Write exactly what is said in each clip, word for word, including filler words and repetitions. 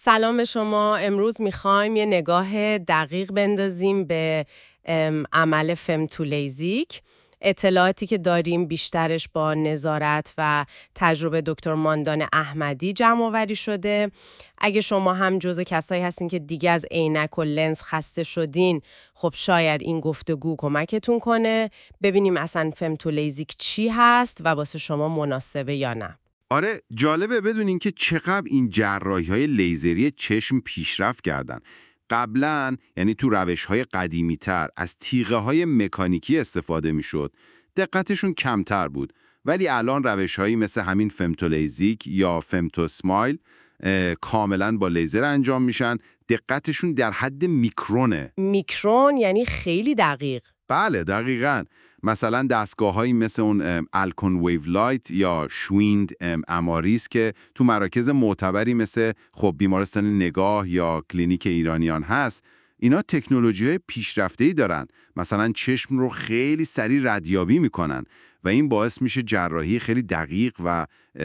سلام به شما. امروز میخوایم یه نگاه دقیق بندازیم به ام، عمل femtoLASIK. اطلاعاتی که داریم بیشترش با نظارت و تجربه دکتر ماندان احمدی جمع آوری شده. اگه شما هم جزو کسایی هستین که دیگه از عینک و لنز خسته شدین، خب شاید این گفتگو کمکتون کنه ببینیم اصلا femtoLASIK چی هست و واسه شما مناسبه یا نه. آره، جالبه بدونین که چقدر این جراحی‌های لیزری چشم پیشرفت کردن. قبلاً یعنی تو روش‌های قدیمی‌تر از تیغه‌های مکانیکی استفاده می‌شد. دقتشون کمتر بود. ولی الان روش‌هایی مثل همین femtoLASIK یا femtosmile کاملاً با لیزر انجام میشن. دقتشون در حد میکرونه. میکرون یعنی خیلی دقیق. بله، دقیقاً. مثلا دستگاه‌هایی مثل اون الکون ویو لایت یا شویند اماریس که تو مراکز معتبری مثل خب بیمارستان نگاه یا کلینیک ایرانیان هست، اینا تکنولوژی‌های پیشرفته‌ای دارن. مثلا چشم رو خیلی سریع ردیابی میکنن و این باعث میشه جراحی خیلی دقیق و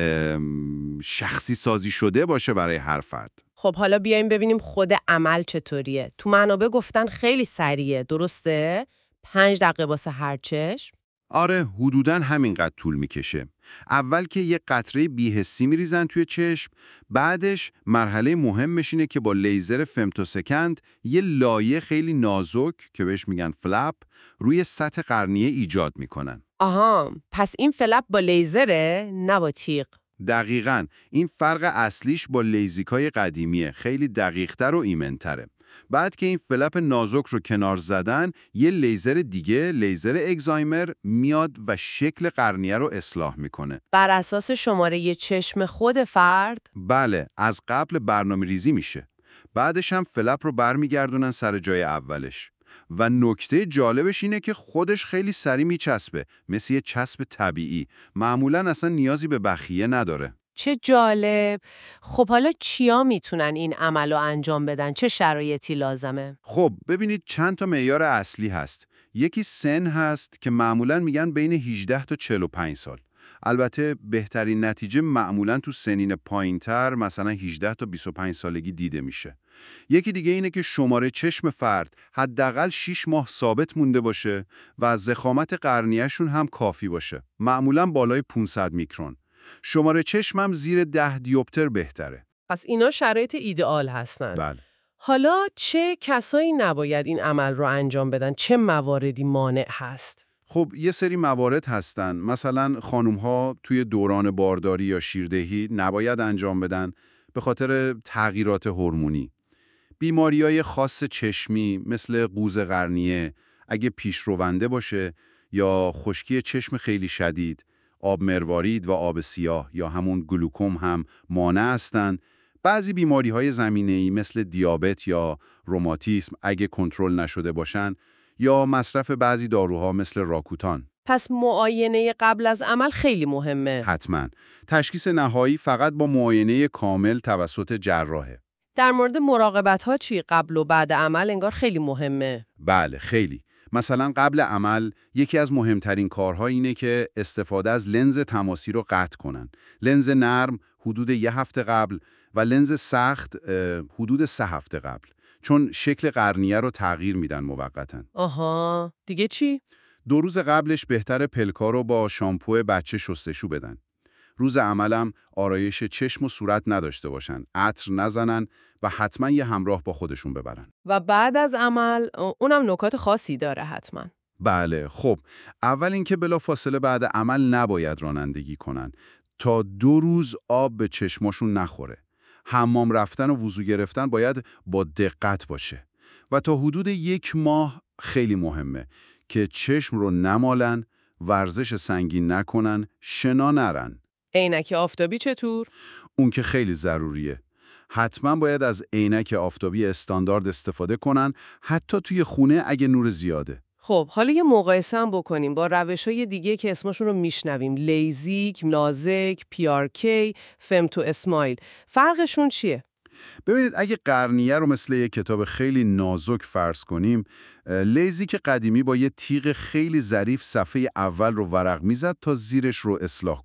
شخصی سازی شده باشه برای هر فرد. خب حالا بیایم ببینیم خود عمل چطوریه. تو منابع گفتن خیلی سریعه، درسته؟ پنج دقیقه واسه هر چشم؟ آره، حدوداً همینقدر طول میکشه. اول که یه قطره بی‌حسی میریزن توی چشم، بعدش مرحله مهمش اینه که با لیزر femtosecond یه لایه خیلی نازک که بهش میگن فلپ روی سطح قرنیه ایجاد میکنن. آها، پس این فلپ با لیزره نه با تیغ. دقیقاً، این فرق اصلیش با لیزیکای قدیمیه، خیلی دقیق‌تر و ایمن‌تره. بعد که این فلپ نازک رو کنار زدن، یه لیزر دیگه، لیزر اگزایمر، میاد و شکل قرنیه رو اصلاح میکنه. بر اساس شماره یه چشم خود فرد؟ بله، از قبل برنامه ریزی میشه. بعدش هم فلپ رو برمیگردونن سر جای اولش. و نکته جالبش اینه که خودش خیلی سریع میچسبه، مثل یه چسب طبیعی. معمولاً اصلا نیازی به بخیه نداره. چه جالب. خب حالا چیا میتونن این عمل رو انجام بدن؟ چه شرایطی لازمه؟ خب ببینید چند تا معیار اصلی هست. یکی سن هست که معمولاً میگن بین هجده تا چهل و پنج سال. البته بهترین نتیجه معمولاً تو سنین پایین‌تر مثلا هجده تا بیست و پنج سالگی دیده میشه. یکی دیگه اینه که شماره چشم فرد حداقل شش ماه ثابت مونده باشه و ضخامت قرنیه‌شون هم کافی باشه. معمولاً بالای پانصد میکرون. شماره چشم هم زیر ده دیوپتر بهتره. پس اینا شرایط ایدئال هستن. بله. حالا چه کسایی نباید این عمل رو انجام بدن؟ چه مواردی مانع هست؟ خب یه سری موارد هستن. مثلا خانوم‌ها توی دوران بارداری یا شیردهی نباید انجام بدن به خاطر تغییرات هورمونی. بیماری‌های خاص چشمی مثل قوز قرنیه اگه پیشرونده باشه یا خشکی چشم خیلی شدید، آب مروارید و آب سیاه یا همون گلوکوم هم مانع هستن. بعضی بیماری‌های زمینه‌ای مثل دیابت یا روماتیسم اگه کنترل نشده باشن یا مصرف بعضی داروها مثل راکوتان. پس معاینه قبل از عمل خیلی مهمه. حتما. تشخیص نهایی فقط با معاینه کامل توسط جراحه. در مورد مراقبت‌ها چی؟ قبل و بعد عمل انگار خیلی مهمه. بله، خیلی. مثلا قبل عمل یکی از مهمترین کارها اینه که استفاده از لنز تماسی رو قطع کنن. لنز نرم حدود یه هفته قبل و لنز سخت حدود سه هفته قبل. چون شکل قرنیه رو تغییر میدن موقتاً. آها، دیگه چی؟ دو روز قبلش بهتره پلکا رو با شامپو بچه شستشو بدن. روز عملم آرایش چشم و صورت نداشته باشن، عطر نزنن و حتما یه همراه با خودشون ببرن. و بعد از عمل اونم نکات خاصی داره حتما. بله، خب اول اینکه بلافاصله بعد عمل نباید رانندگی کنن تا دو روز آب به چشماشون نخوره. حمام رفتن و وضو گرفتن باید با دقت باشه. و تا حدود یک ماه خیلی مهمه که چشم رو نمالن، ورزش سنگین نکنن، شنا نرن. عینک آفتابی چطور؟ اون که خیلی ضروریه. حتما باید از عینک آفتابی استاندارد استفاده کنن، حتی توی خونه اگه نور زیاده. خب حالا یه مقایسه هم بکنیم با روش‌های دیگه که اسمشون رو میشنویم. لیزیک، لازک، پی آر کی، femto اسمایل. فرقشون چیه؟ ببینید اگه قرنیه رو مثل یه کتاب خیلی نازک فرض کنیم، لیزیک قدیمی با یه تیغ خیلی ظریف صفحه اول رو ورق میزد تا زیرش رو اصلاح کنه.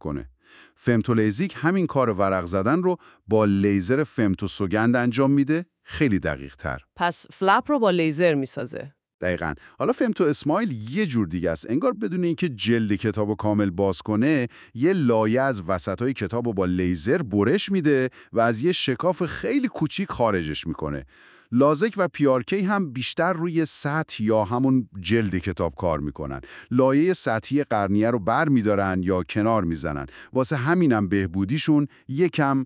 femtoلیزیک همین کار ورق زدن رو با لیزر femtosugand انجام میده، خیلی دقیق تر. پس فلپ رو با لیزر میسازه. دقیقاً. حالا femto اسمایل یه جور دیگه است. انگار بدون اینکه جلد کتابو کامل باز کنه، یه لایه از وسطای کتابو با لیزر برش میده و از یه شکاف خیلی کوچیک خارجش میکنه. لازک و پیارکی هم بیشتر روی سطح یا همون جلد کتاب کار میکنن. لایه سطحی قرنیه رو بر میدارن یا کنار میزنن. واسه همینم بهبودیشون یکم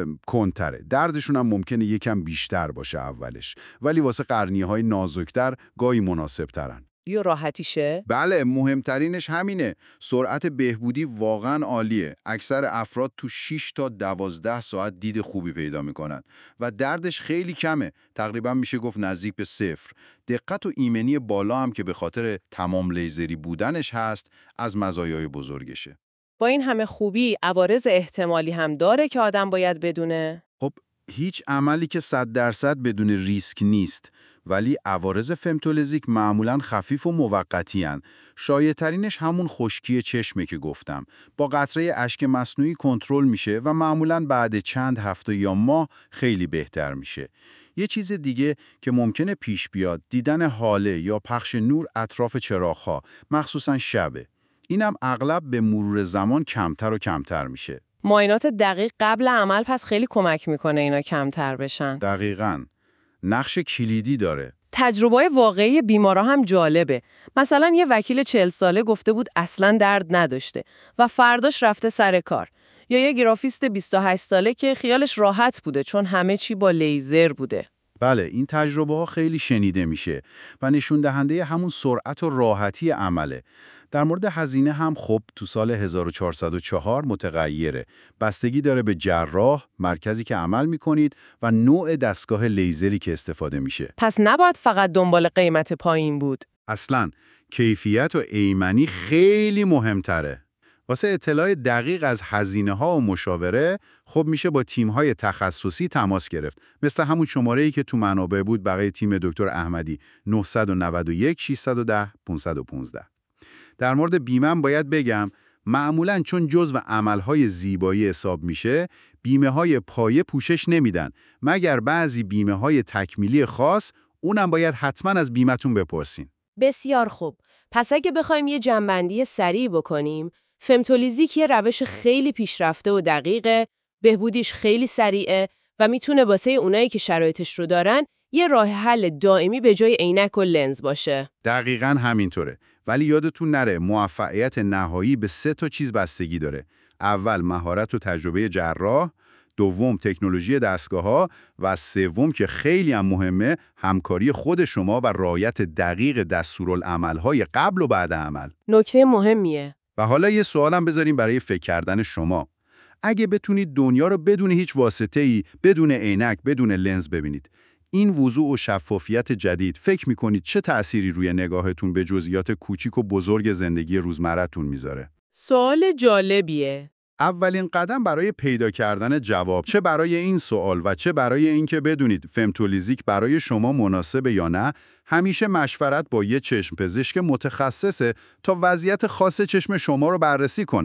کنتره. دردشون هم ممکنه یکم بیشتر باشه اولش. ولی واسه قرنیه های نازکتر گاهی مناسب ترن. یا راحتیشه؟ بله، مهمترینش همینه. سرعت بهبودی واقعا عالیه. اکثر افراد تو شش تا دوازده ساعت دید خوبی پیدا میکنن و دردش خیلی کمه. تقریبا میشه گفت نزدیک به صفر. دقت و ایمنی بالا هم که به خاطر تمام لیزری بودنش هست، از مزایای بزرگشه. با این همه خوبی، عوارض احتمالی هم داره که آدم باید بدونه؟ خب هیچ عملی که صد درصد بدون ریسک نیست، ولی عوارض femtolytic معمولاً خفیف و موقتی هن. شایع‌ترینش همون خشکی چشمه که گفتم. با قطره اشک مصنوعی کنترل میشه و معمولاً بعد چند هفته یا ماه خیلی بهتر میشه. یه چیز دیگه که ممکنه پیش بیاد، دیدن هاله یا پخش نور اطراف چراغ‌ها، مخصوصاً شبه. اینم اغلب به مرور زمان کمتر و کمتر میشه. معاینات دقیق قبل عمل پس خیلی کمک میکنه اینا کمتر بشن. دقیقاً. نقش کلیدی داره. تجربه واقعی بیمارا هم جالبه. مثلا یه وکیل چهل ساله گفته بود اصلاً درد نداشته و فرداش رفته سر کار. یا یه گرافیست بیست و هشت ساله که خیالش راحت بوده چون همه چی با لیزر بوده. بله، این تجربه ها خیلی شنیده میشه و نشون دهنده همون سرعت و راحتی عمله. در مورد هزینه هم خب تو سال هزار و چهارصد و چهار متغیره. بستگی داره به جراح، مرکزی که عمل میکنید و نوع دستگاه لیزری که استفاده میشه. پس نباید فقط دنبال قیمت پایین بود. اصلاً کیفیت و ایمنی خیلی مهمتره. واسه اطلاع دقیق از هزینه ها و مشاوره، خب میشه با تیم های تخصصی تماس گرفت. مثل همون شماره‌ای که تو منابع بود برای تیم دکتر احمدی، نه نه یک شش یک صفر پانصد و پانزده. در مورد بیمه باید بگم، معمولاً چون جزو عملهای زیبایی حساب میشه، بیمه های پایه پوشش نمیدن، مگر بعضی بیمه های تکمیلی خاص، اونم باید حتما از بیمتون بپرسین. بسیار خوب. پس اگه بخوایم یه جنبندی سریع بکنیم، femtolytic یه روش خیلی پیشرفته و دقیقه، بهبودیش خیلی سریعه و میتونه واسه اونایی که شرایطش رو دارن یه راه حل دائمی به جای عینک و لنز باشه. دقیقاً همینطوره. ولی یادتون نره موفقیت نهایی به سه تا چیز بستگی داره. اول مهارت و تجربه جراح، دوم تکنولوژی دستگاه‌ها و سوم که خیلی هم مهمه، همکاری خود شما و رعایت دقیق دستورالعمل‌های قبل و بعد عمل. نکته مهمیه. و حالا یه سوالم بذاریم برای فکر کردن شما. اگه بتونید دنیا رو بدون هیچ واسطه‌ای، بدون عینک، بدون لنز ببینید، این وضوح و شفافیت جدید فکر می‌کنید چه تأثیری روی نگاهتون به جزئیات کوچیک و بزرگ زندگی روزمره‌تون میذاره؟ سوال جالبیه. اولین قدم برای پیدا کردن جواب، چه برای این سوال و چه برای اینکه بدونید femtolytic برای شما مناسبه یا نه، همیشه مشورت با یه چشم پزشک متخصصه تا وضعیت خاص چشم شما رو بررسی کنه.